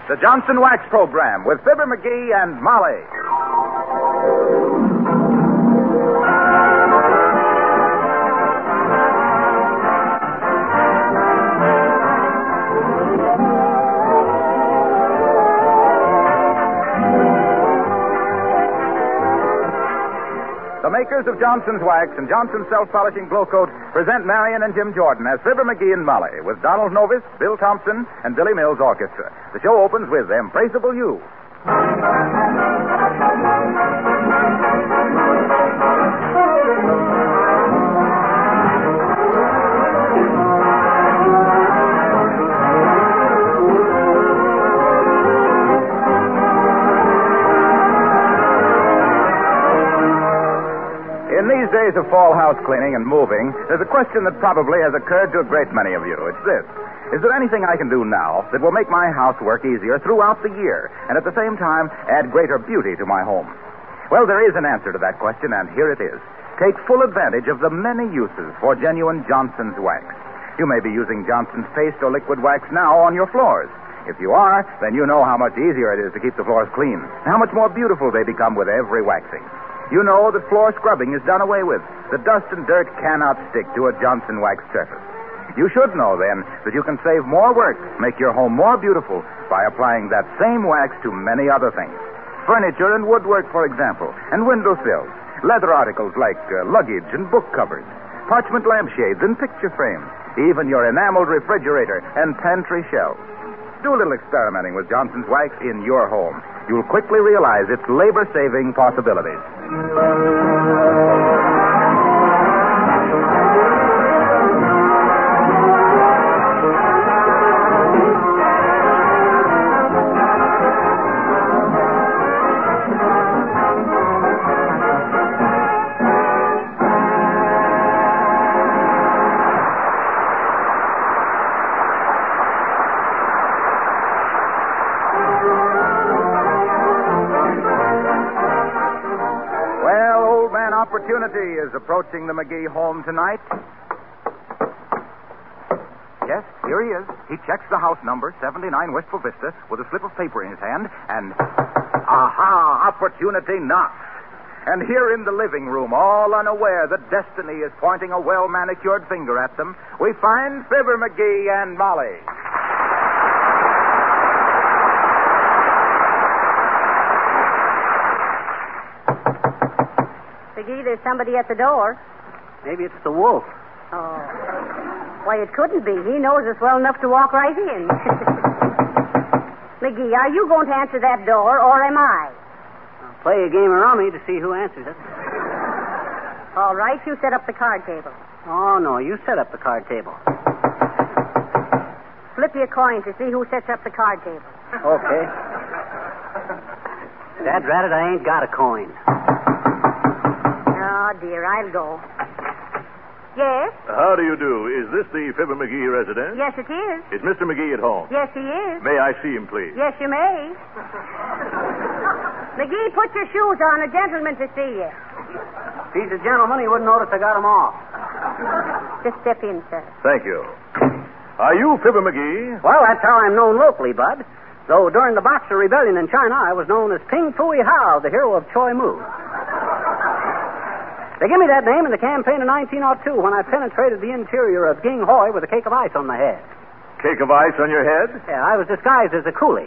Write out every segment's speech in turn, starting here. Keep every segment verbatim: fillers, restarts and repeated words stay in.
the Johnson Wax Program with Fibber McGee and Molly. The makers of Johnson's Wax and Johnson's Self-Polishing Glow Coat present Marion and Jim Jordan as Fibber McGee and Molly with Donald Novis, Bill Thompson, and Billy Mills Orchestra. The show opens with Embraceable You. In these days of fall house cleaning and moving, there's a question that probably has occurred to a great many of you. It's this. Is there anything I can do now that will make my housework easier throughout the year and at the same time add greater beauty to my home? Well, there is an answer to that question, and here it is. Take full advantage of the many uses for genuine Johnson's Wax. You may be using Johnson's paste or liquid wax now on your floors. If you are, then you know how much easier it is to keep the floors clean and how much more beautiful they become with every waxing. You know that floor scrubbing is done away with. The dust and dirt cannot stick to a Johnson Wax surface. You should know, then, that you can save more work, make your home more beautiful, by applying that same wax to many other things. Furniture and woodwork, for example, and windowsills, leather articles like uh, luggage and book covers, parchment lampshades and picture frames, even your enameled refrigerator and pantry shelves. Do a little experimenting with Johnson's Wax in your home. You'll quickly realize its labor-saving possibilities. Opportunity is approaching the McGee home tonight. Yes, here he is. He checks the house number, seventy-nine Wistful Vista, with a slip of paper in his hand, and... Aha! Opportunity knocks. And here in the living room, all unaware that destiny is pointing a well-manicured finger at them, we find Fibber McGee and Molly. McGee, there's somebody at the door. Maybe it's the wolf. Oh. Why, it couldn't be. He knows us well enough to walk right in. McGee, are you going to answer that door, or am I? I'll play a game of rummy to see who answers it. All right, you set up the card table. Oh, no, you set up the card table. Flip your coin to see who sets up the card table. Okay. Dad rat it, I ain't got a coin. Oh, dear, I'll go. Yes? How do you do? Is this the Fibber McGee residence? Yes, it is. Is Mister McGee at home? Yes, he is. May I see him, please? Yes, you may. McGee, put your shoes on. A gentleman to see you. If he's a gentleman, he wouldn't notice I got him off. Just step in, sir. Thank you. Are you Fibber McGee? Well, that's how I'm known locally, Bud. Though during the Boxer Rebellion in China, I was known as Ping Fooey Hao, the hero of Choi Mu. They gave me that name in the campaign of nineteen oh two when I penetrated the interior of Ging Hoi with a cake of ice on my head. Cake of ice on your head? Yeah, I was disguised as a coolie.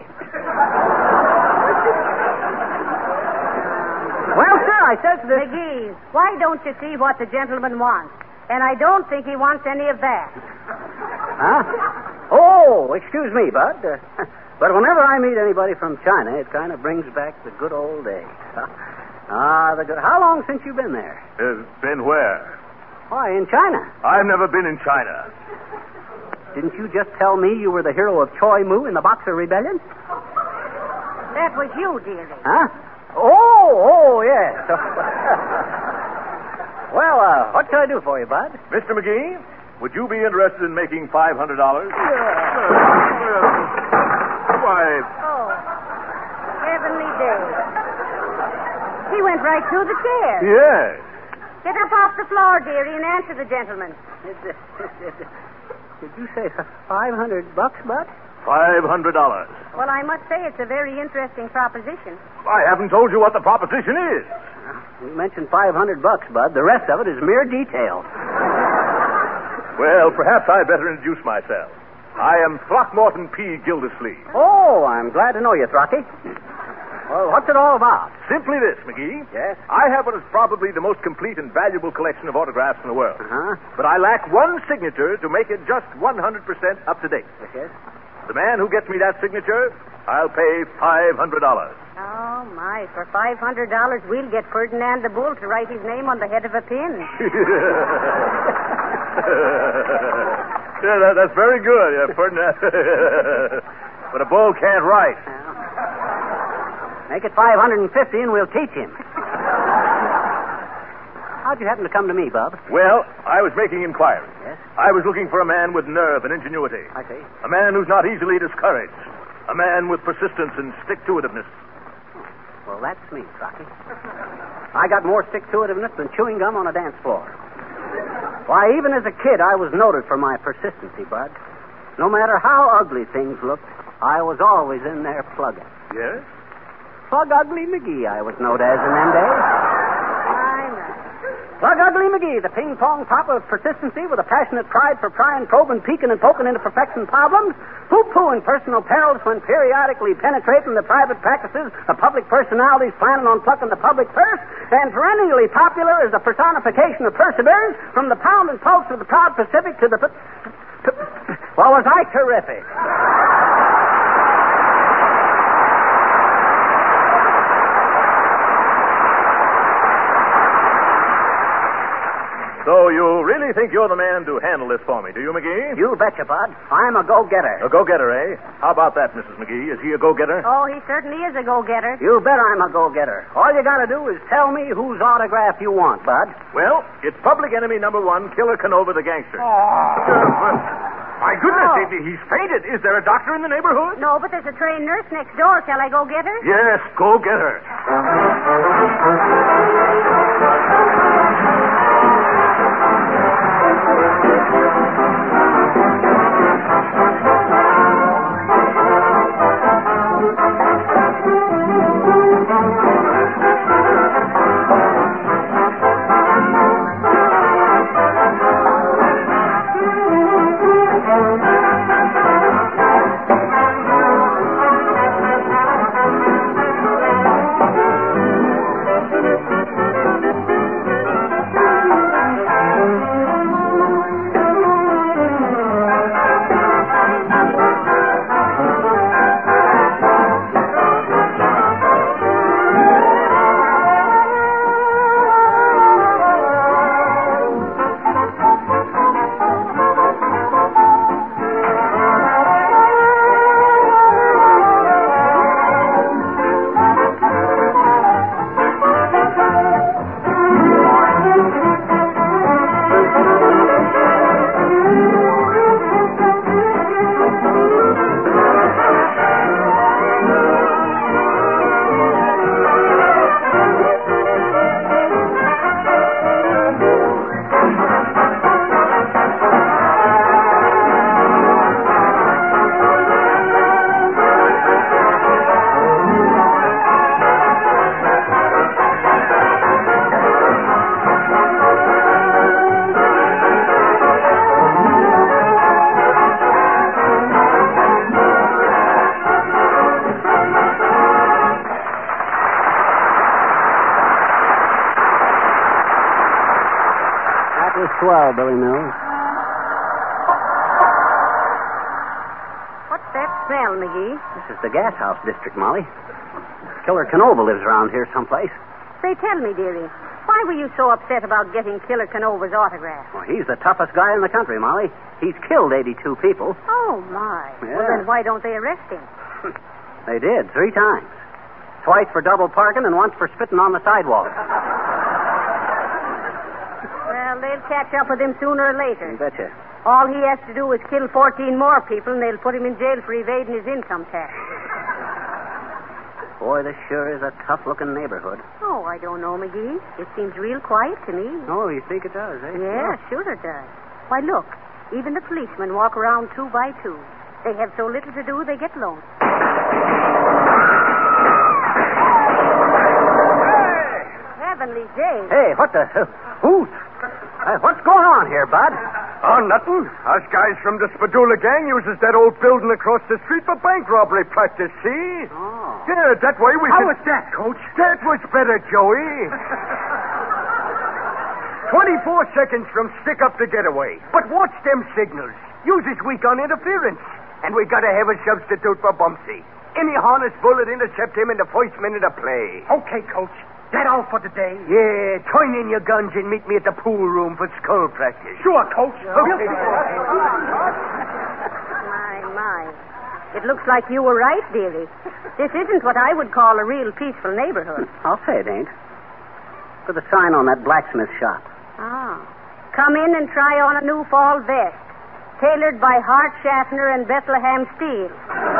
Well, sir, I says to this... McGee, why don't you see what the gentleman wants? And I don't think he wants any of that. Huh? Oh, excuse me, Bud. Uh, but whenever I meet anybody from China, it kind of brings back the good old days. Ah, the good... How long since you've been there? Uh, been where? Why, in China. I've never been in China. Didn't you just tell me you were the hero of Choi Mu in the Boxer Rebellion? That was you, dearie. Huh? Oh, oh, yes. Well, uh, what can I do for you, Bud? Mister McGee, would you be interested in making five hundred dollars? Yeah. Why... Oh, heavenly days. He went right through the chair. Yes. Get up off the floor, dearie, and answer the gentleman. Did, did you say five hundred bucks, Bud? Five hundred dollars. Well, I must say it's a very interesting proposition. I haven't told you what the proposition is. You mentioned five hundred bucks, Bud. The rest of it is mere detail. Well, perhaps I'd better introduce myself. I am Throckmorton P. Gildersleeve. Oh, I'm glad to know you, Throcky. Well, what's it all about? Simply this, McGee. Yes? I have what is probably the most complete and valuable collection of autographs in the world. Uh-huh. But I lack one signature to make it just one hundred percent up to date. Yes? The man who gets me that signature, I'll pay five hundred dollars. Oh, my. For five hundred dollars, we'll get Ferdinand the Bull to write his name on the head of a pin. Yeah, that, that's very good, yeah, Ferdinand. But a bull can't write. Make it five hundred fifty and we'll teach him. How'd you happen to come to me, Bub? Well, I was making inquiries. Yes? I was looking for a man with nerve and ingenuity. I see. A man who's not easily discouraged. A man with persistence and stick-to-itiveness. Well, that's me, Rocky. I got more stick-to-itiveness than chewing gum on a dance floor. Why, even as a kid, I was noted for my persistency, Bud. No matter how ugly things looked, I was always in there plugging. Yes? Plug Ugly McGee, I was known as in them days. My, my. Plug Ugly McGee, the ping-pong papa of persistency with a passionate pride for prying, probing, peeking, and poking into perfection problems, poo-pooing personal perils when periodically penetrating the private practices of public personalities planning on plucking the public purse, and perennially popular as the personification of perseverance from the pound and pulse of the proud Pacific to the... P- p- p- well, was I terrific? So you really think you're the man to handle this for me, do you, McGee? You betcha, Bud. I'm a go-getter. A go-getter, eh? How about that, Missus McGee? Is he a go-getter? Oh, he certainly is a go-getter. You bet I'm a go-getter. All you gotta do is tell me whose autograph you want, Bud. Well, it's public enemy number one, Killer Canova the gangster. Oh. My goodness, Oh. he- he's fainted. Is there a doctor in the neighborhood? No, but there's a trained nurse next door. Shall I go get her? Yes, go get her. Swell, Billy Mills. What's that smell, McGee? This is the gas house district, Molly. Killer Canova lives around here someplace. Say, tell me, dearie, why were you so upset about getting Killer Canova's autograph? Well, he's the toughest guy in the country, Molly. He's killed eighty-two people. Oh, my. Yeah. Well, then why don't they arrest him? They did, three times. Twice for double parking and once for spitting on the sidewalk. Well, they'll catch up with him sooner or later. You betcha. All he has to do is kill fourteen more people, and they'll put him in jail for evading his income tax. Boy, this sure is a tough-looking neighborhood. Oh, I don't know, McGee. It seems real quiet to me. Oh, you think it does, eh? Yeah, sure it does. Why, look. Even the policemen walk around two by two. They have so little to do, they get lost. Heavenly days. Hey, what the... Who... Uh, what's going on here, Bud? Oh, nothing. Us guys from the Spadula gang uses that old building across the street for bank robbery practice, see? Oh. Yeah, that way we How can... was that, Coach? That was better, Joey. Twenty-four seconds from stick up to getaway. But watch them signals. Uses weak on interference. And we gotta have a substitute for Bumpsy. Any harness bullet intercept him in the first minute of play. Okay, Coach. That all for today? Yeah, turn in your guns and meet me at the pool room for skull practice. Sure, Coach. Okay. My, my. It looks like you were right, dearie. This isn't what I would call a real peaceful neighborhood. I'll say it ain't. Look at the sign on that blacksmith shop. Ah. Come in and try on a new fall vest. Tailored by Hart Schaffner and Bethlehem Steel.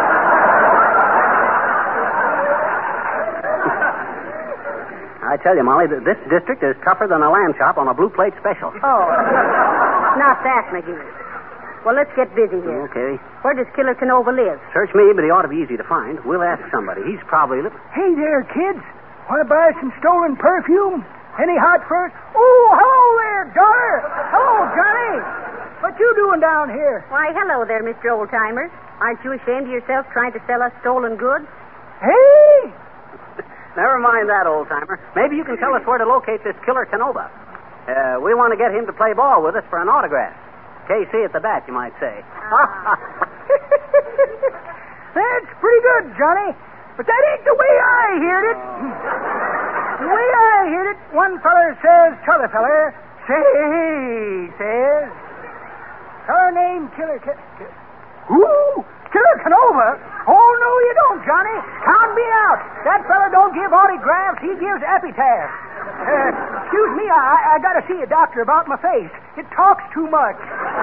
I tell you, Molly, that this district is tougher than a lamb chop on a blue plate special. Oh. Not that, McGee. Well, let's get busy here. Okay. Where does Killer Canova live? Search me, but he ought to be easy to find. We'll ask somebody. He's probably... Li- Hey there, kids. Want to buy some stolen perfume? Any hot furs? Oh, hello there, daughter. Hello, Johnny. What you doing down here? Why, hello there, Mister Oldtimer. Aren't you ashamed of yourself trying to sell us stolen goods? Hey! Never mind that, old-timer. Maybe you can tell us where to locate this Killer Canova. Uh, we want to get him to play ball with us for an autograph. K C at the bat, you might say. That's pretty good, Johnny. But that ain't the way I heard it. The way I heard it, one feller says to other feller, say, says, feller named Killer... Ki- Ki- Who? Killer Canova? Oh, no, you don't, Johnny. Count me out. That feller don't give autographs. He gives epitaphs. Uh, excuse me, I, I got to see a doctor about my face. It talks too much.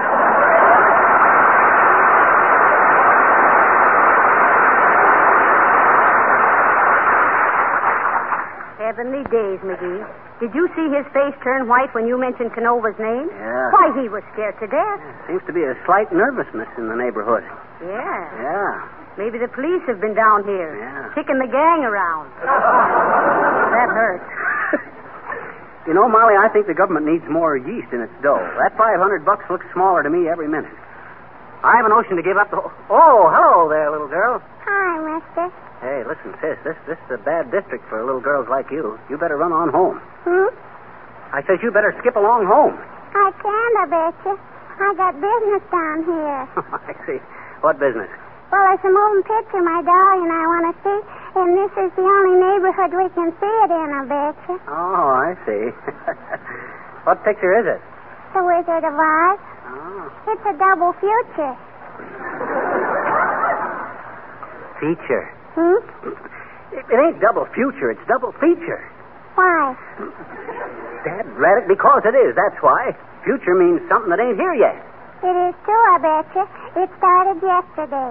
Heavenly days, McGee. Did you see his face turn white when you mentioned Canova's name? Yeah. Why, he was scared to death. Seems to be a slight nervousness in the neighborhood. Yeah. Yeah. Maybe the police have been down here. Yeah. Kicking the gang around. That hurts. You know, Molly, I think the government needs more yeast in its dough. That five hundred bucks looks smaller to me every minute. I have a notion to give up the... Oh, hello there, little girl. Hi, mister. Hey, listen, sis, this, this is a bad district for little girls like you. You better run on home. Hmm? I says you better skip along home. I can't, I betcha. I got business down here. I see. What business? Well, there's a moving picture my dog and I want to see, and this is the only neighborhood we can see it in, I betcha. Oh, I see. What picture is it? The Wizard of Oz. Oh. It's a double future. Feature. Hmm? It, it ain't double future, it's double feature. Why? Dad, rat it, because it is, that's why. Future means something that ain't here yet. It is too, I betcha. It started yesterday.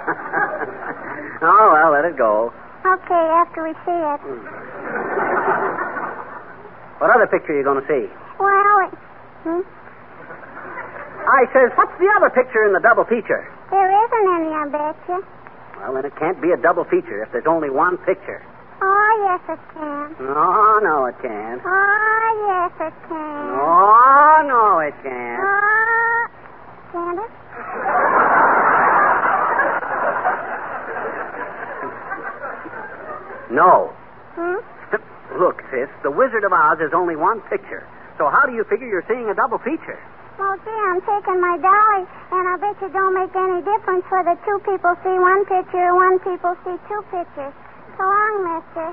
Oh, well, let it go. Okay, after we see it. What other picture are you going to see? Well, it... Hmm? I says, what's the other picture in the double feature? There isn't any, I betcha. Well, then it can't be a double feature if there's only one picture. Oh, yes, it can. No, no, it can't. Oh, yes, it can. Oh, no, it can't. Oh, can it? No. Hmm? Look, sis, The Wizard of Oz is only one picture. So how do you figure you're seeing a double feature? Well, gee, I'm taking my dolly, and I bet you don't make any difference whether two people see one picture or one people see two pictures. So long, mister.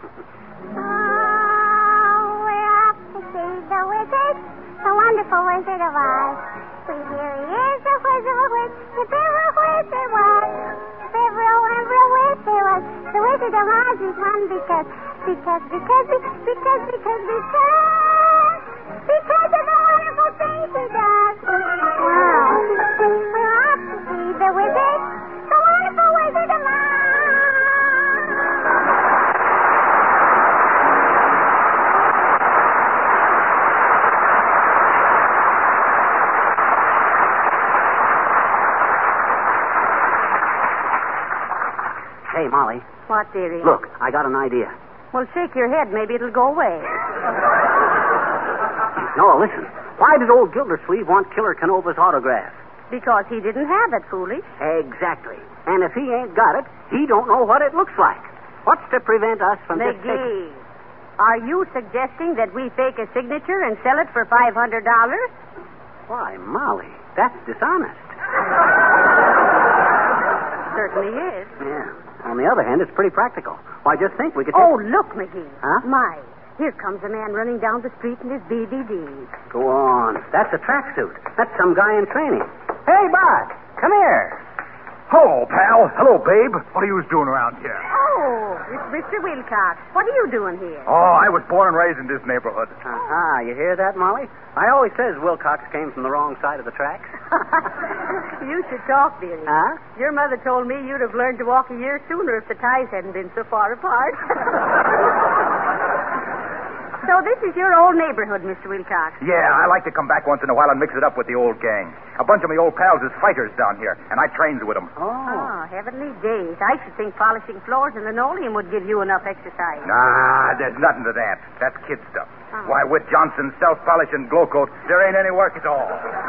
Oh, we're off to see the wizard, the wonderful Wizard of Oz. See, here he is, the Wizard of Oz. If ever a wizard was, if ever, oh, ever a wizard was, the Wizard of Oz is one because, because, because, because, because, because, because, because of the wonderful things he does. Wow. We're off to see the wizard, the wonderful Wizard of Oz. Molly. What, dearie? Look, I got an idea. Well, shake your head. Maybe it'll go away. No, listen. Why did old Gildersleeve want Killer Canova's autograph? Because he didn't have it, foolish. Exactly. And if he ain't got it, he don't know what it looks like. What's to prevent us from just taking... McGee, are you suggesting that we fake a signature and sell it for five hundred dollars? Why, Molly, that's dishonest. Certainly is. Yeah. On the other hand, it's pretty practical. Why, just think we could... Oh, take... look, McGee. Huh? My, here comes a man running down the street in his B V D. Go on. That's a tracksuit. That's some guy in training. Hey, Bud, come here. Hello, pal. Hello, babe. What are you doing around here? Oh, it's Mister Wilcox. What are you doing here? Oh, I was born and raised in this neighborhood. Aha, you hear that, Molly? I always says Wilcox came from the wrong side of the tracks. You should talk, dearie. Huh? Your mother told me you'd have learned to walk a year sooner if the ties hadn't been so far apart. So this is your old neighborhood, Mister Wilcox. Yeah, I like to come back once in a while and mix it up with the old gang. A bunch of my old pals is fighters down here, and I trains with them. Oh. Oh, heavenly days. I should think polishing floors and linoleum would give you enough exercise. Nah, there's nothing to that. That's kid stuff. Oh. Why, with Johnson's self-polish and glow coat, there ain't any work at all.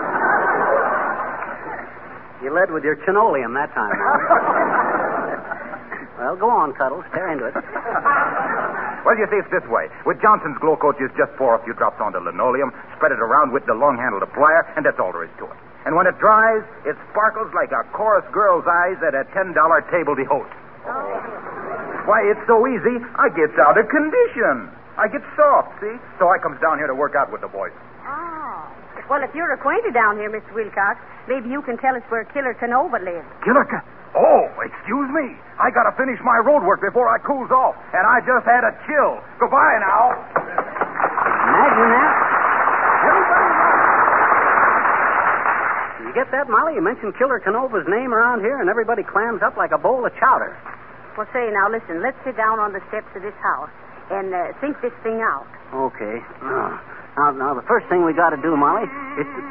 You led with your chinoleum that time, Molly. Well, go on, Cuddles. Tear into it. Well, you see, it's this way. With Johnson's glow coat, you just pour a few drops onto linoleum, spread it around with the long-handled plier, and that's all there is to it. And when it dries, it sparkles like a chorus girl's eyes at a ten dollar table de hote. Oh. Why, it's so easy, I gets out of condition. I get soft, see? So I comes down here to work out with the boys. Oh. Well, if you're acquainted down here, Mister Wilcox, maybe you can tell us where Killer Canova lives. Killer Ca- Oh, excuse me. I gotta finish my road work before I cools off, and I just had a chill. Goodbye now. Imagine that. Everybody knows. You get that, Molly? You mentioned Killer Canova's name around here, and everybody clams up like a bowl of chowder. Well, say, now, listen, let's sit down on the steps of this house and uh, think this thing out. Okay. Now, now, now, the first thing we got to do, Molly, is to...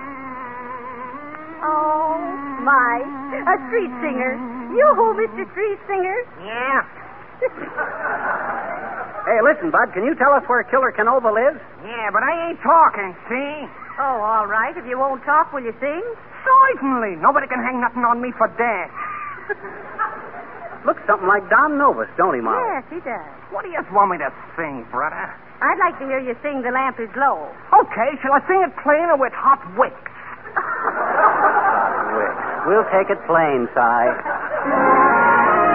Oh, my. A street singer. Yoo-hoo, Mister Street Singer. Yeah. Hey, listen, Bud, can you tell us where Killer Canova lives? Yeah, but I ain't talking, see? Oh, all right. If you won't talk, will you sing? Certainly. Nobody can hang nothing on me for that. Looks something like Don Novus, don't he, Molly? Yes, he does. What do you want me to sing, brother? I'd like to hear you sing The Lamp is Low. Okay, shall I sing it plain or with hot wicks? We'll take it plain, Si.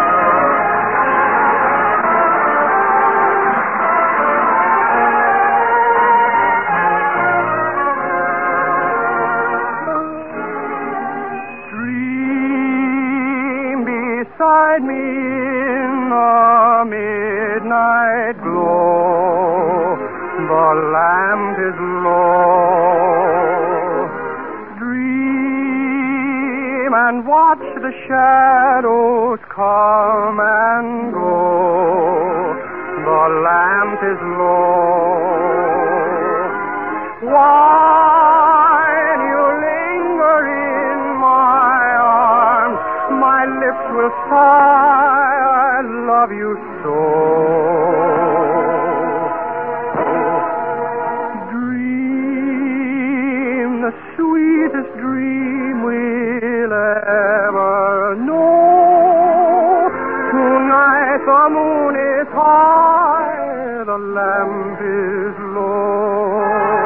Dream beside me in the midnight glow. The lamp is low. Dream and watch the shadows come and go. The lamp is low. While you linger in my arms, my lips will sigh, I love you so. Dream the sweetest dream we'll ever know. Tonight the moon is high, the lamp is low.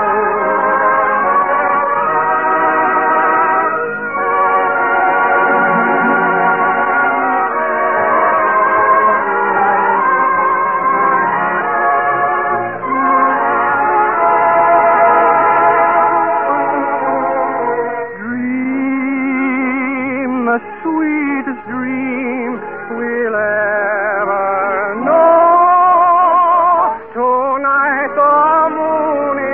The sweetest dream we'll ever know. Tonight the moon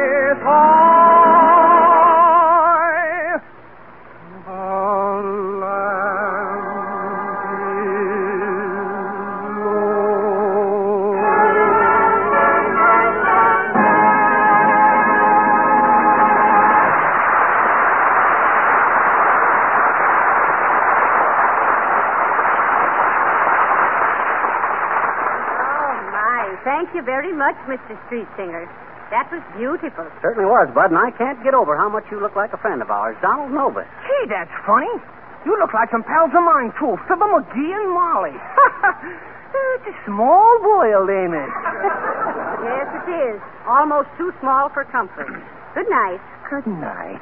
thank you very much, Mister Street Singer. That was beautiful. Certainly was, Bud, and I can't get over how much you look like a friend of ours, Donald Novus. Gee, that's funny. You look like some pals of mine, too. Fibber McGee and Molly. It's a small boil, ain't it? Yes, it is. Almost too small for comfort. Good night. Good night.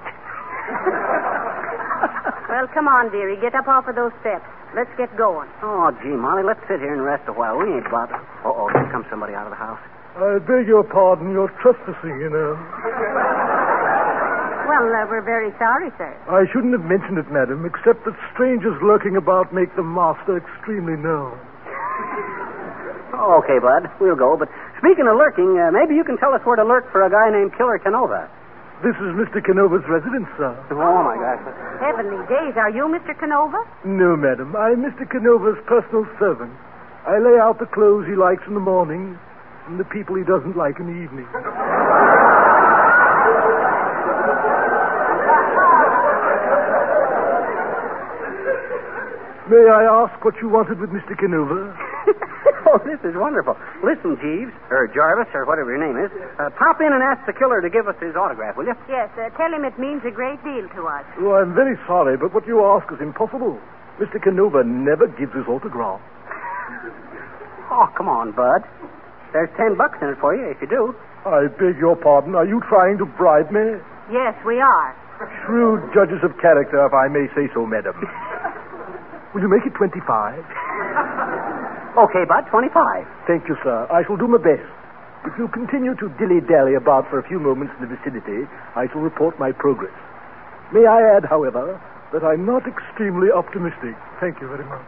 Well, come on, dearie. Get up off of those steps. Let's get going. Oh, gee, Molly, let's sit here and rest a while. We ain't bothered. Uh-oh, here comes somebody out of the house. I beg your pardon. You're trespassing, you know. Well, uh, we're very sorry, sir. I shouldn't have mentioned it, madam, except that strangers lurking about make the master extremely known. Okay, Bud, we'll go. But speaking of lurking, uh, maybe you can tell us where to lurk for a guy named Killer Canova. This is Mister Canova's residence, sir. Oh, my gosh. Heavenly days. Are you Mister Canova? No, madam. I'm Mister Canova's personal servant. I lay out the clothes he likes in the morning and the people he doesn't like in the evening. May I ask what you wanted with Mister Canova? Oh, this is wonderful. Listen, Jeeves, or Jarvis, or whatever your name is, uh, pop in and ask the killer to give us his autograph, will you? Yes, uh, tell him it means a great deal to us. Oh, I'm very sorry, but what you ask is impossible. Mister Canova never gives his autograph. Oh, come on, Bud. There's ten bucks in it for you if you do. I beg your pardon. Are you trying to bribe me? Yes, we are. Shrewd judges of character, if I may say so, madam. Will you make it twenty-five? Okay, Bud, twenty-five. Thank you, sir. I shall do my best. If you continue to dilly-dally about for a few moments in the vicinity, I shall report my progress. May I add, however, that I'm not extremely optimistic. Thank you very much.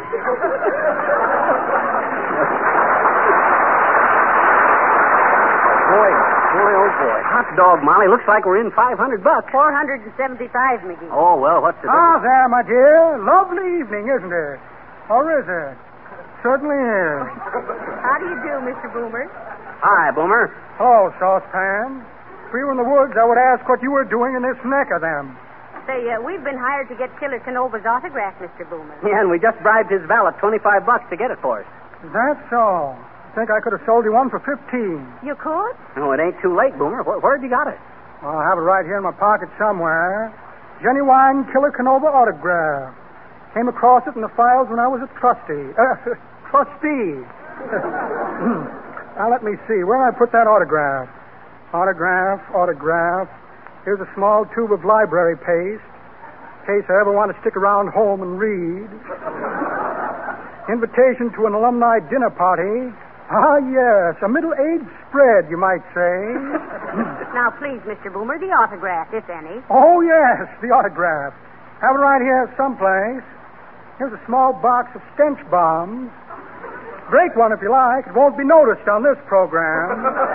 Boy, boy, oh boy. Hot dog, Molly. Looks like we're in five hundred bucks. Four hundred and seventy-five, McGee. Oh, well, what's the Ah, difference? there, my dear. Lovely evening, isn't it? Or is it? Certainly is. How do you do, Mister Boomer? Hi, Boomer. Hello, Saucepan. If we were in the woods, I would ask what you were doing in this neck of them. Say, uh, we've been hired to get Killer Canova's autograph, Mister Boomer. Yeah, and we just bribed his valet twenty-five bucks to get it for us. Is that so? I think I could have sold you one for fifteen. You could? No, it ain't too late, Boomer. Where, where'd you got it? Well, I have it right here in my pocket somewhere. Genuine Killer Canova autograph. Came across it in the files when I was a trustee. Uh, trustee. Now, let me see. Where did I put that autograph? Autograph, autograph. Here's a small tube of library paste. In case I ever want to stick around home and read. Invitation to an alumni dinner party. Ah, yes. A middle-aged spread, you might say. Now, please, Mister Boomer, the autograph, if any. Oh, yes, the autograph. Have it right here someplace. Here's a small box of stench bombs. Break one if you like. It won't be noticed on this program.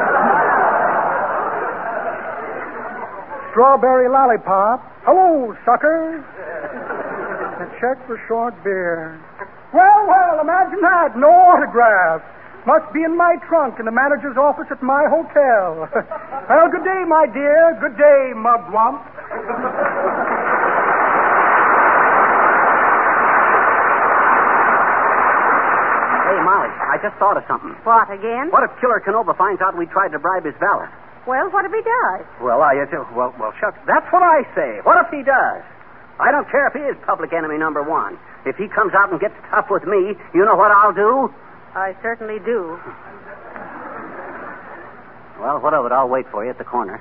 Strawberry lollipop. Hello, suckers. A check for short beer. Well, well, imagine that. No autograph. Must be in my trunk in the manager's office at my hotel. Well, good day, my dear. Good day, mugwump. Hey, Molly, I just thought of something. What, again? What if Killer Canova finds out we tried to bribe his valet? Well, what if he does? Well, I, uh, well, well, shucks. That's what I say. What if he does? I don't care if he is public enemy number one. If he comes out and gets tough with me, you know what I'll do? I certainly do. Well, what of it? I'll wait for you at the corner.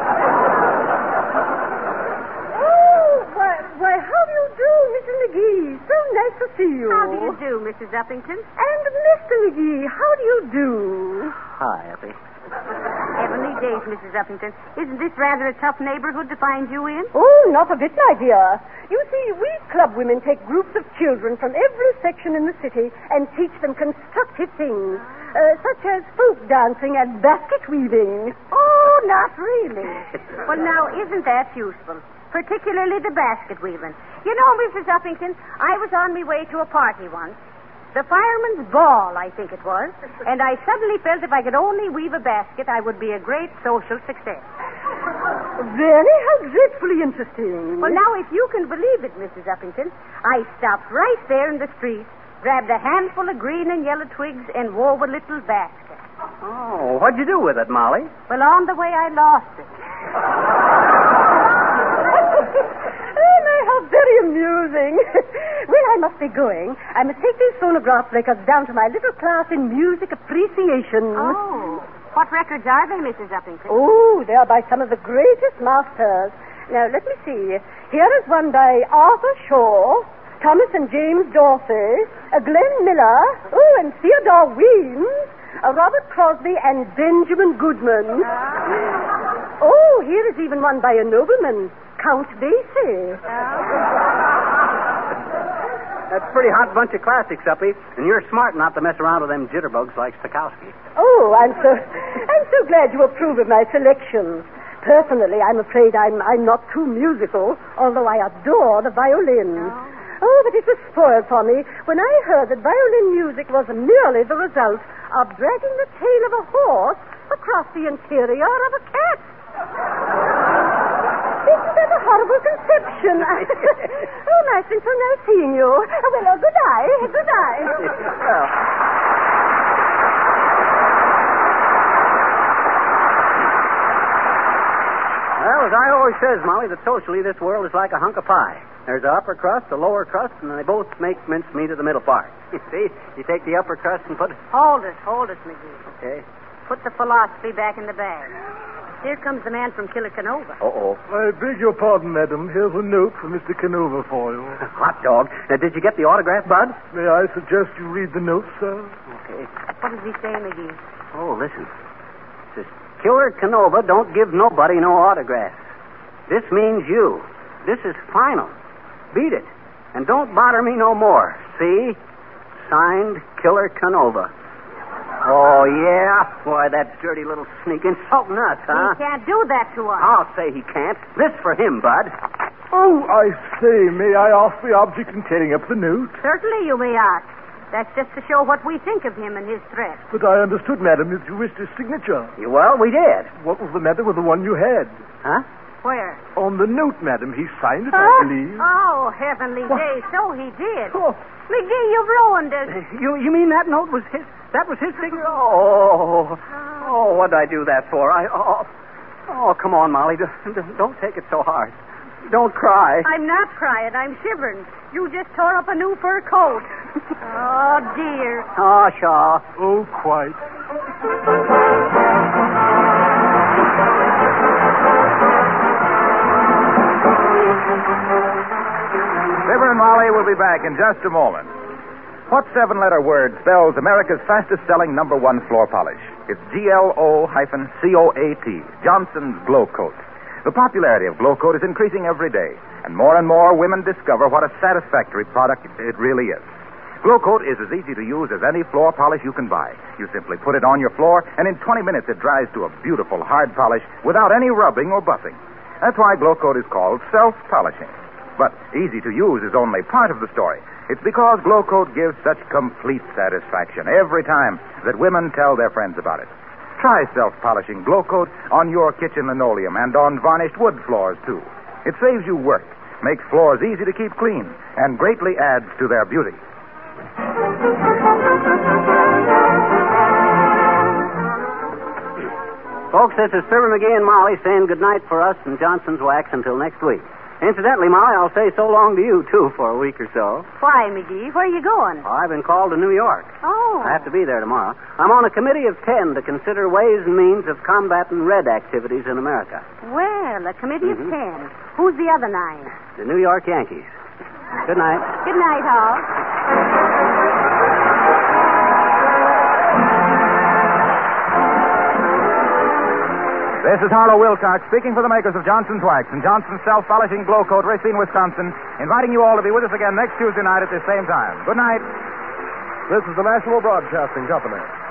Oh, why, why, how do you do, Mister McGee? So nice to see you. How do you do, Missus Uppington? And Mister McGee, how do you do? Hi, Uppy. Heavenly days, Missus Uppington. Isn't this rather a tough neighborhood to find you in? Oh, not a bit, my dear. You see, we club women take groups of children from every section in the city and teach them constructive things, uh, such as folk dancing and basket weaving. Oh, not really. Well, now, isn't that useful? Particularly the basket weaving. You know, Missus Uppington, I was on my way to a party once. The fireman's ball, I think it was. And I suddenly felt if I could only weave a basket, I would be a great social success. Very, how dreadfully interesting. Well, now, if you can believe it, Missus Uppington, I stopped right there in the street, grabbed a handful of green and yellow twigs, and wove a little basket. Oh, what'd you do with it, Molly? Well, on the way I lost it. Oh, my, how very amusing. Well, I must be going. I must take these phonograph records down to my little class in music appreciation. Oh. What records are they, Missus Uppington? Oh, they are by some of the greatest masters. Now, let me see. Here is one by Arthur Shaw, Thomas and James Dorsey, uh, Glenn Miller, oh, and Theodore Weems, uh, Robert Crosby, and Benjamin Goodman. Oh, here is even one by a nobleman, Count Basie. That's a pretty hot bunch of classics, Uppy. And you're smart not to mess around with them jitterbugs like Stokowski. Oh, I'm so I'm so glad you approve of my selections. Personally, I'm afraid I'm I'm not too musical, although I adore the violin. Oh. oh, but it was spoiled for me when I heard that violin music was merely the result of dragging the tail of a horse across the interior of a cat. Isn't that a horrible conception? Oh, my, it's been so nice seeing you. Oh, well, oh, good night. Good night. Well. Well, as I always says, Molly, that socially this world is like a hunk of pie. There's the upper crust, the lower crust, and they both make mincemeat of the middle part. You see, you take the upper crust and put... Hold it, hold it, McGee. Okay. Put the philosophy back in the bag. Here comes the man from Killicanova. Uh-oh. I beg your pardon, madam. Here's a note from Mister Canova for you. Hot dog. Now, did you get the autograph, Bud? May I suggest you read the note, sir? Okay. What does he say, McGee? Oh, listen. It says, Killer Canova don't give nobody no autographs. This means you. This is final. Beat it. And don't bother me no more. See? Signed, Killer Canova. Oh, yeah? Boy, that dirty little sneak insulting us, huh? He can't do that to us. I'll say he can't. This for him, Bud. Oh, I say, may I ask the object in tearing up the note? Certainly you may ask. That's just to show what we think of him and his threat. But I understood, madam, that you wished his signature. Well, we did. What was the matter with the one you had? Huh? Where? On the note, madam. He signed it, huh? I believe. Oh, heavenly what? Day. So he did. Oh. McGee, you've ruined us. You, you mean that note was his... That was his signature? Oh, oh, what did I do that for? I, oh, oh, come on, Molly. Don't, don't take it so hard. Don't cry. I'm not crying. I'm shivering. You just tore up a new fur coat. Oh, dear. Oh, Shaw. Oh, quite. Fibber and Molly will be back in just a moment. What seven-letter word spells America's fastest-selling number one floor polish? It's G L O C O A T, Johnson's Glow Coat. The popularity of Glow Coat is increasing every day, and more and more women discover what a satisfactory product it really is. Glow Coat is as easy to use as any floor polish you can buy. You simply put it on your floor, and in twenty minutes it dries to a beautiful hard polish without any rubbing or buffing. That's why Glow Coat is called self-polishing. But easy to use is only part of the story. It's because Glow Coat gives such complete satisfaction every time that women tell their friends about it. Try self-polishing Glow Coat on your kitchen linoleum and on varnished wood floors, too. It saves you work, makes floors easy to keep clean, and greatly adds to their beauty. Folks, this is Fibber McGee and Molly saying goodnight for us and Johnson's Wax until next week. Incidentally, Molly, I'll say so long to you, too, for a week or so. Why, McGee? Where are you going? Oh, I've been called to New York. Oh. I have to be there tomorrow. I'm on a committee of ten to consider ways and means of combating red activities in America. Well, a committee mm-hmm. of ten. Who's the other nine? The New York Yankees. Good night. Good night, Hall. This is Harlow Wilcox speaking for the makers of Johnson's Wax and Johnson's Self-Polishing Glow Coat, Racine, Wisconsin, inviting you all to be with us again next Tuesday night at the same time. Good night. This is the National Broadcasting Company.